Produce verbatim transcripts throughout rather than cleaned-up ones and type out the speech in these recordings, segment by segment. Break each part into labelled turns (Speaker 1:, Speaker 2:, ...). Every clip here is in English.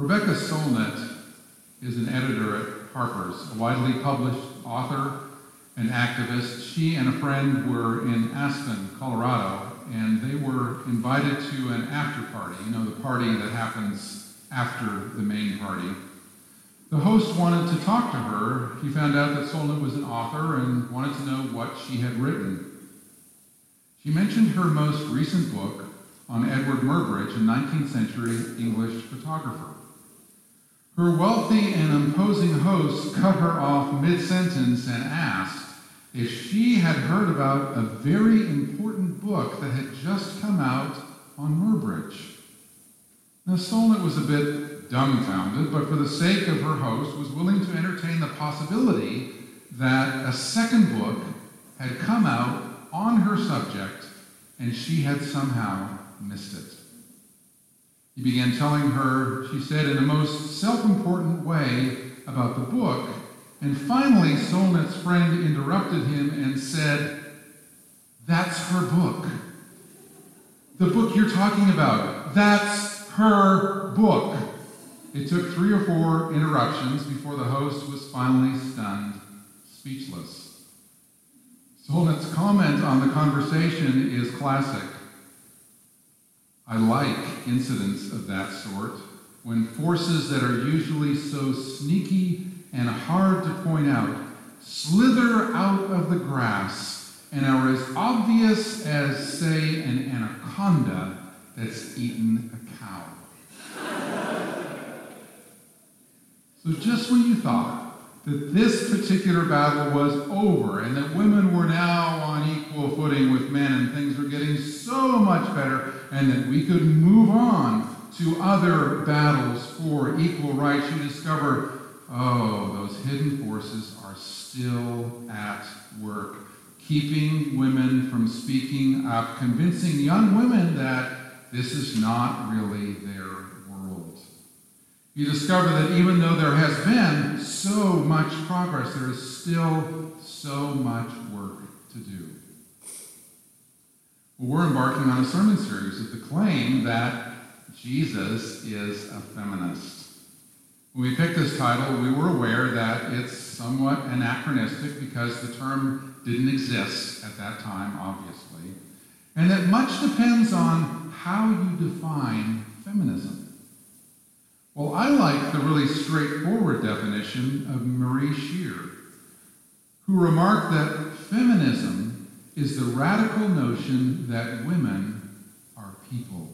Speaker 1: Rebecca Solnit is an editor at Harper's, a widely published author and activist. She and a friend were in Aspen, Colorado, and they were invited to an after party, you know, the party that happens after the main party. The host wanted to talk to her. He found out that Solnit was an author and wanted to know what she had written. She mentioned her most recent book on Edward Murbridge, a nineteenth century English photographer. Her wealthy and imposing host cut her off mid-sentence and asked if she had heard about a very important book that had just come out on Murbridge. Now, Solnit was a bit dumbfounded, but for the sake of her host, was willing to entertain the possibility that a second book had come out on her subject and she had somehow missed it. He began telling her, she said, in a most self-important way about the book, and finally Solnit's friend interrupted him and said, "That's her book. The book you're talking about, that's her book." It took three or four interruptions before the host was finally stunned, speechless. Solnit's comment on the conversation is classic. I like incidents of that sort, when forces that are usually so sneaky and hard to point out slither out of the grass and are as obvious as, say, an anaconda that's eaten a cow. So just when you thought that this particular battle was over and that women were now on equal footing with men and things were getting so much better and that we could move on to other battles for equal rights, you discover, oh, those hidden forces are still at work, keeping women from speaking up, convincing young women that this is not really their world. You discover that even though there has been so much progress, there is still so much work to do. Well, we're embarking on a sermon series with the claim that Jesus is a feminist. When we picked this title, we were aware that it's somewhat anachronistic because the term didn't exist at that time, obviously, and that much depends on how you define feminism. Well, I like the really straightforward definition of Marie Scheer, who remarked that feminism is the radical notion that women are people.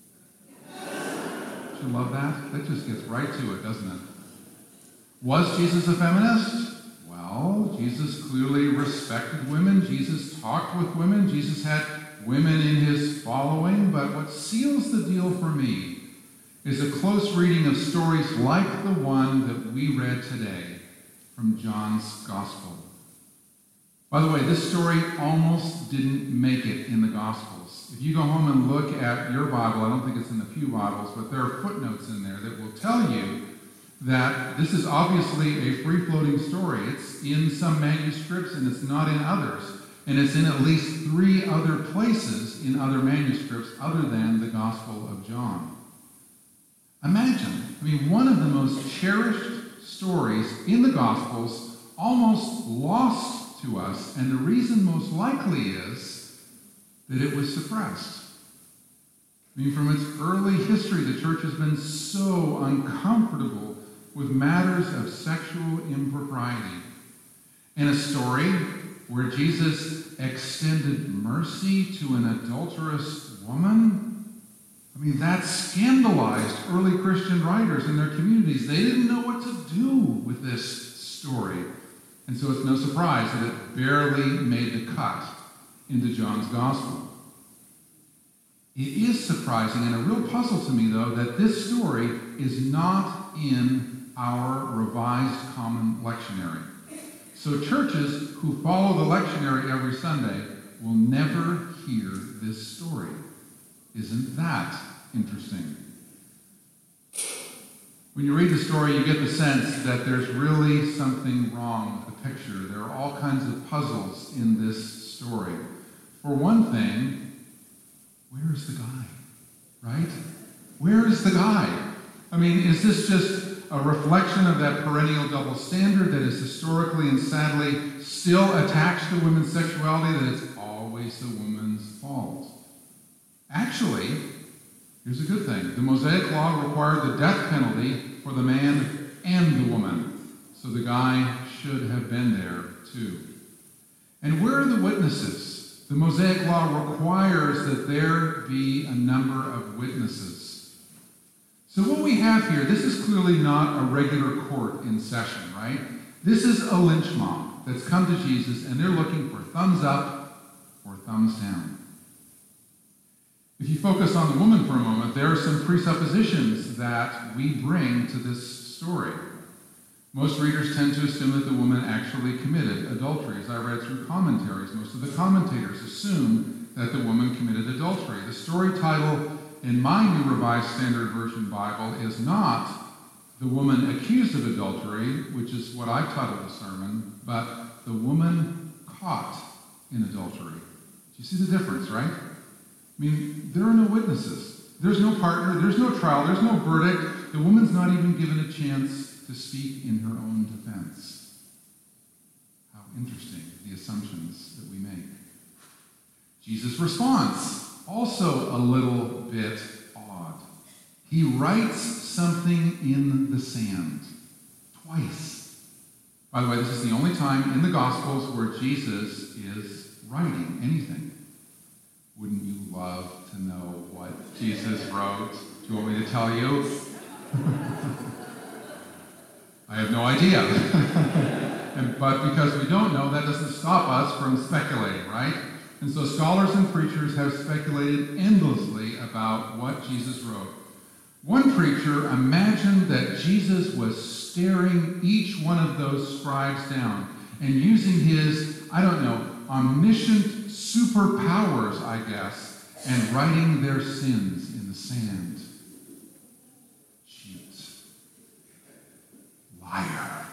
Speaker 1: Don't you love that? That just gets right to it, doesn't it? Was Jesus a feminist? Well, Jesus clearly respected women. Jesus talked with women. Jesus had women in his following. But what seals the deal for me is a close reading of stories like the one that we read today from John's Gospel. By the way, this story almost didn't make it in the Gospels. If you go home and look at your Bible, I don't think it's in the Pew Bibles, but there are footnotes in there that will tell you that this is obviously a free-floating story. It's in some manuscripts and it's not in others. And it's in at least three other places in other manuscripts other than the Gospel of John. Imagine, I mean, one of the most cherished stories in the Gospels almost lost to us, and the reason most likely is that it was suppressed. I mean, from its early history, the church has been so uncomfortable with matters of sexual impropriety. And a story where Jesus extended mercy to an adulterous woman, I mean, that scandalized early Christian writers in their communities. They didn't know what to do with this story. And so it's no surprise that it barely made the cut into John's Gospel. It is surprising and a real puzzle to me, though, that this story is not in our Revised Common Lectionary. So churches who follow the lectionary every Sunday will never hear this story. Isn't that interesting? When you read the story, you get the sense that there's really something wrong with the picture. There are all kinds of puzzles in this story. For one thing, where is the guy? Right? Where is the guy? I mean, is this just a reflection of that perennial double standard that is historically and sadly still attached to women's sexuality, that it's always the woman's fault? Actually, here's a good thing. The Mosaic Law required the death penalty for the man and the woman. So the guy should have been there too. And where are the witnesses? The Mosaic Law requires that there be a number of witnesses. So what we have here, this is clearly not a regular court in session, right? This is a lynch mob that's come to Jesus, and they're looking for thumbs up or thumbs down. If you focus on the woman for a moment, there are some presuppositions that we bring to this story. Most readers tend to assume that the woman actually committed adultery. As I read through commentaries, most of the commentators assume that the woman committed adultery. The story title in my New Revised Standard Version Bible is not the woman accused of adultery, which is what I titled the sermon, but the woman caught in adultery. Do you see the difference, right? I mean, there are no witnesses. There's no partner. There's no trial. There's no verdict. The woman's not even given a chance to speak in her own defense. How interesting the assumptions that we make. Jesus' response, also a little bit odd. He writes something in the sand twice. By the way, this is the only time in the Gospels where Jesus is writing anything. Wouldn't you love to know what Jesus wrote? Do you want me to tell you? I have no idea. and, but because we don't know, that doesn't stop us from speculating, right? And so scholars and preachers have speculated endlessly about what Jesus wrote. One preacher imagined that Jesus was staring each one of those scribes down and using his, I don't know, omniscient superpowers, I guess, and writing their sins in the sand. Cheat. Liar.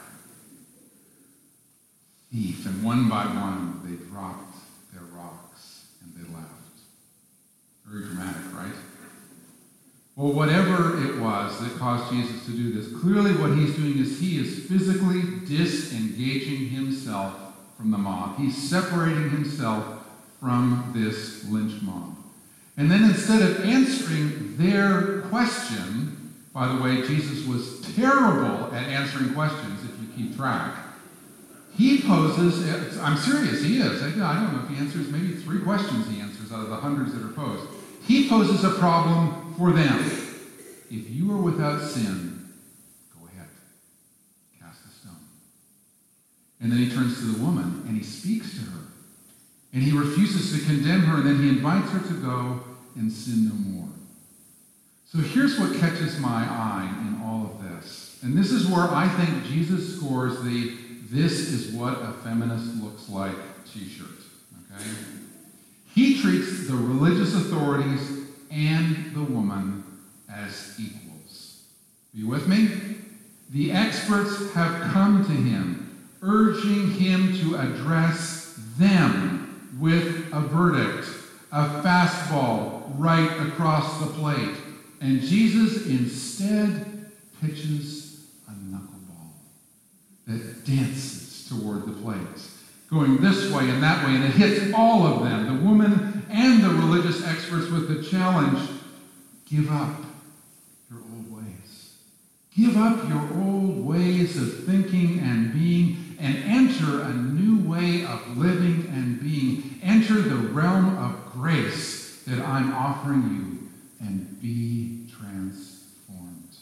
Speaker 1: Thief. And one by one, they dropped their rocks and they left. Very dramatic, right? Well, whatever it was that caused Jesus to do this, clearly what he's doing is he is physically disengaging himself from the mob. He's separating himself from this lynch mob. And then instead of answering their question, by the way, Jesus was terrible at answering questions, if you keep track, he poses, I'm serious, he is. I don't know if he answers, maybe three questions he answers out of the hundreds that are posed. He poses a problem for them. If you are without sin, go ahead, cast a stone. And then he turns to the woman and he speaks to her. And he refuses to condemn her, and then he invites her to go and sin no more. So here's what catches my eye in all of this. And this is where I think Jesus scores the "this is what a feminist looks like" t-shirt. Okay? He treats the religious authorities and the woman as equals. Are you with me? The experts have come to him, urging him to address them with a verdict, a fastball right across the plate. And Jesus instead pitches a knuckleball that dances toward the plate, going this way and that way, and it hits all of them, the woman and the religious experts, with the challenge: give up your old ways. Give up your old ways of thinking and being, and enter a new way of living and being. Enter the realm of grace that I'm offering you, and be transformed.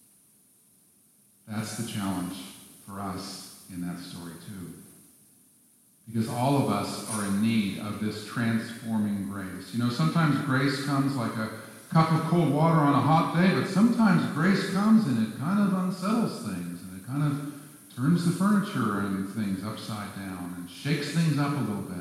Speaker 1: That's the challenge for us in that story too. Because all of us are in need of this transforming grace. You know, sometimes grace comes like a cup of cold water on a hot day, but sometimes grace comes and it kind of unsettles things, and it kind of turns the furniture and things upside down and shakes things up a little bit.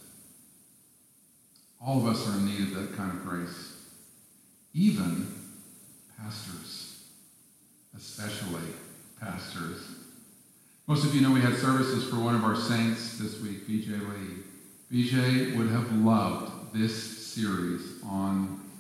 Speaker 1: All of us are in need of that kind of grace. Even pastors, especially pastors. Most of you know we had services for one of our saints this week, B J Lee. B J would have loved this series on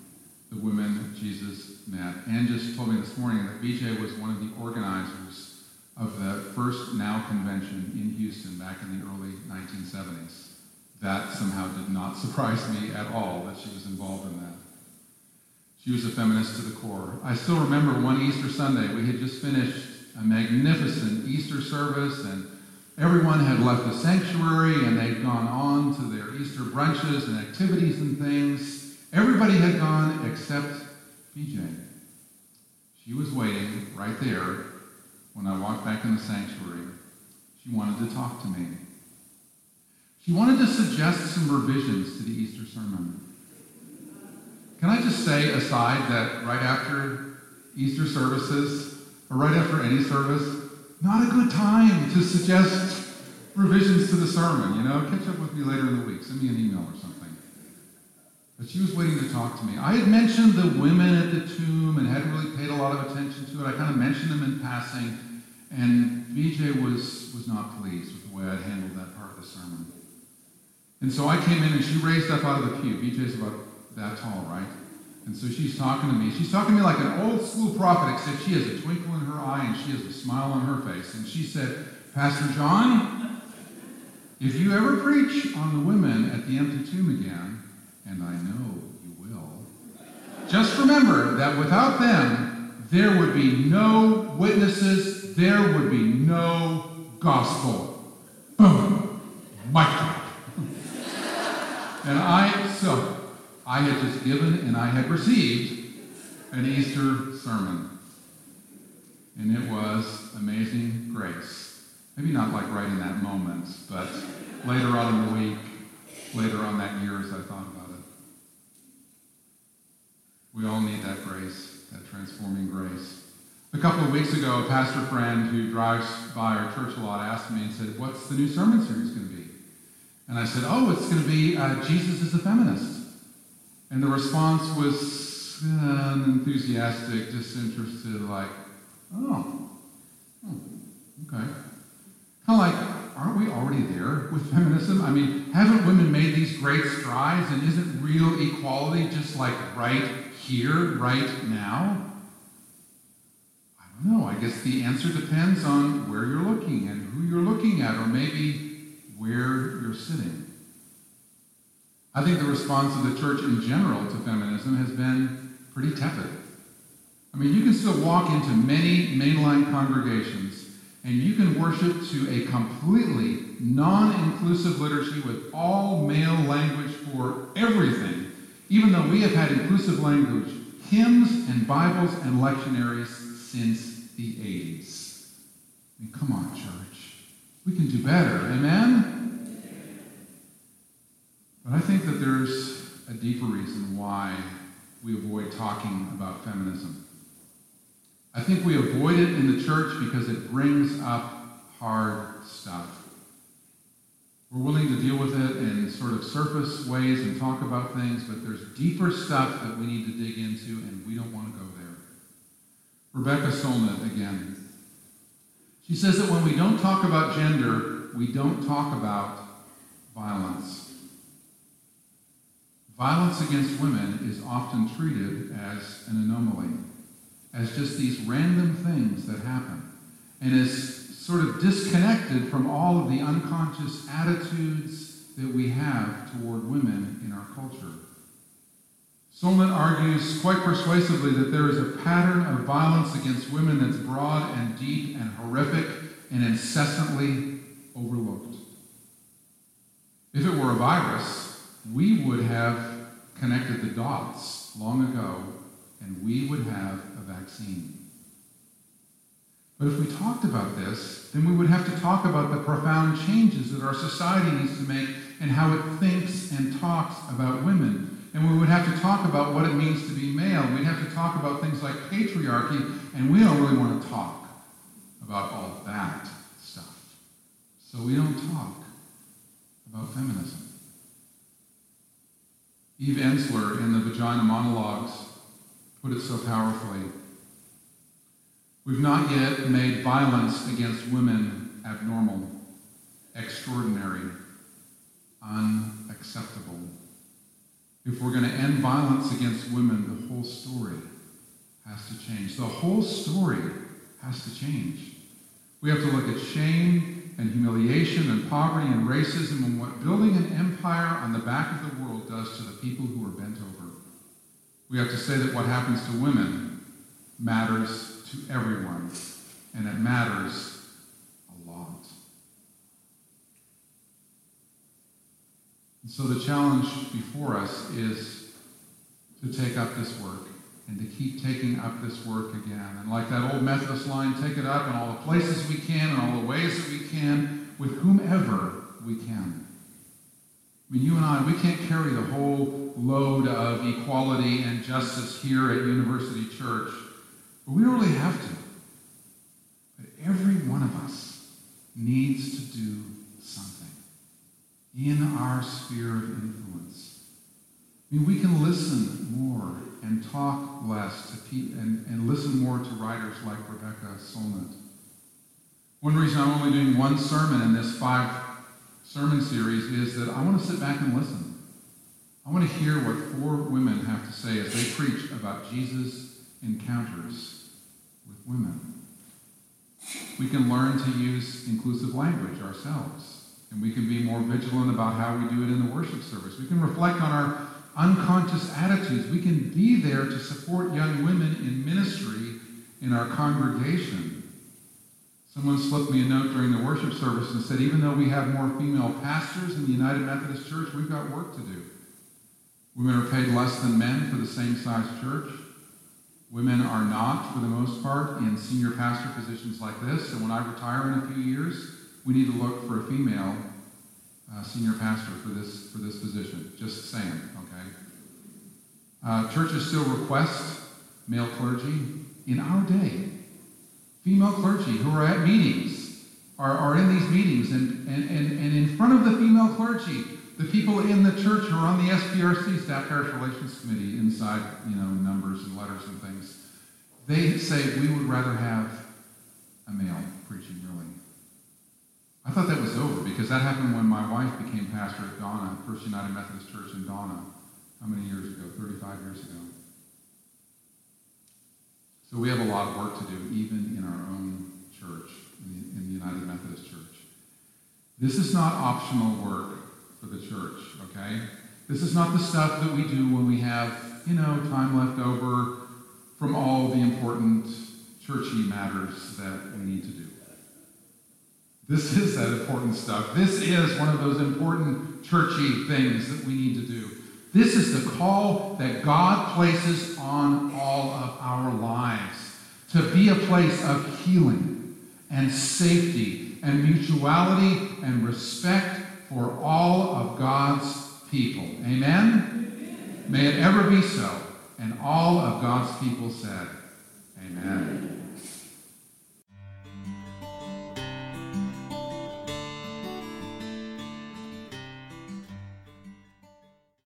Speaker 1: the women Jesus met. Ann just told me this morning that B J was one of the organizers of the first Now Convention in Houston back in the early nineteen seventies. That somehow did not surprise me at all that she was involved in that. She was a feminist to the core. I still remember one Easter Sunday, we had just finished a magnificent Easter service, and everyone had left the sanctuary, and they'd gone on to their Easter brunches and activities and things. Everybody had gone except B J. She was waiting right there when I walked back in the sanctuary. She wanted to talk to me. She wanted to suggest some revisions to the Easter sermon. Can I just say aside that right after Easter services, or right after any service, not a good time to suggest revisions to the sermon, you know? Catch up with me later in the week. Send me an email or something. But she was waiting to talk to me. I had mentioned the women at the tomb and hadn't really paid a lot of attention to it. I kind of mentioned them in passing, and B J was, was not pleased with the way I'd handled that part of the sermon. And so I came in, and she raised up out of the pew. B J's about that tall, right? And so she's talking to me. She's talking to me like an old school prophet, except she has a twinkle in her eye and she has a smile on her face. And she said, Pastor John, if you ever preach on the women at the empty tomb again, and I know you will, just remember that without them, there would be no witnesses, there would be no gospel. Boom. Mic drop. And I, so... I had just given and I had received an Easter sermon. And it was Amazing Grace. Maybe not like right in that moment, but later on in the week, later on that year as I thought about it. We all need that grace, that transforming grace. A couple of weeks ago, a pastor friend who drives by our church a lot asked me and said, what's the new sermon series going to be? And I said, oh, it's going to be uh, Jesus is a Feminist. And the response was uh, enthusiastic, disinterested, like, oh, oh okay. Kind of like, aren't we already there with feminism? I mean, haven't women made these great strides, and isn't real equality just like right here, right now? I don't know. I guess the answer depends on where you're looking and who you're looking at, or maybe where you're sitting. I think the response of the church in general to feminism has been pretty tepid. I mean, you can still walk into many mainline congregations and you can worship to a completely non-inclusive liturgy with all male language for everything, even though we have had inclusive language, hymns and Bibles and lectionaries since the eighties. I mean, come on, church. We can do better, amen? But I think that there's a deeper reason why we avoid talking about feminism. I think we avoid it in the church because it brings up hard stuff. We're willing to deal with it in sort of surface ways and talk about things, but there's deeper stuff that we need to dig into, and we don't want to go there. Rebecca Solnit again. She says that when we don't talk about gender, we don't talk about violence. Violence against women is often treated as an anomaly, as just these random things that happen, and is sort of disconnected from all of the unconscious attitudes that we have toward women in our culture. Solnit argues quite persuasively that there is a pattern of violence against women that's broad and deep and horrific and incessantly overlooked. If it were a virus, we would have connected the dots long ago, and we would have a vaccine. But if we talked about this, then we would have to talk about the profound changes that our society needs to make and how it thinks and talks about women. And we would have to talk about what it means to be male. We'd have to talk about things like patriarchy, and we don't really want to talk about all that stuff. So we don't talk about feminism. Eve Ensler in the Vagina Monologues put it so powerfully. We've not yet made violence against women abnormal, extraordinary, unacceptable. If we're going to end violence against women, the whole story has to change. The whole story has to change. We have to look at shame and humiliation and poverty and racism and what building an empire on the back of the world does to the people who are bent over. We have to say that what happens to women matters to everyone, and it matters a lot. And so the challenge before us is to take up this work and to keep taking up this work again. And like that old Methodist line, take it up in all the places we can, in all the ways that we can, with whomever we can. I mean, you and I, we can't carry the whole load of equality and justice here at University Church, but we don't really have to. But every one of us needs to do something in our sphere of influence. I mean, we can listen more and talk less to people and, and listen more to writers like Rebecca Solnit. One reason I'm only doing one sermon in this five sermon series is that I want to sit back and listen. I want to hear what four women have to say as they preach about Jesus' encounters with women. We can learn to use inclusive language ourselves, and we can be more vigilant about how we do it in the worship service. We can reflect on our unconscious attitudes. We can be there to support young women in ministry in our congregation. Someone slipped me a note during the worship service and said, even though we have more female pastors in the United Methodist Church, we've got work to do. Women are paid less than men for the same size church. Women are not, for the most part, in senior pastor positions like this. So when I retire in a few years, we need to look for a female uh, senior pastor for this for this position. Just saying, okay? Uh, churches still request male clergy. In our day, female clergy who are at meetings are, are in these meetings, and, and, and, and in front of the female clergy, the people in the church who are on the S P R C, Staff Parish Relations Committee, inside, you know, numbers and letters and things, they say, we would rather have a male preaching, really. I thought that was over, because that happened when my wife became pastor at Donna, First United Methodist Church in Donna. How many years ago? thirty-five years ago. So we have a lot of work to do, even in our own church, in the, in the United Methodist Church. This is not optional work for the church, okay? This is not the stuff that we do when we have, you know, time left over from all the important churchy matters that we need to do. This is that important stuff. This is one of those important churchy things that we need to do. This is the call that God places on all of our lives, to be a place of healing and safety and mutuality and respect for all of God's people. Amen? Amen. May it ever be so. And all of God's people said, amen.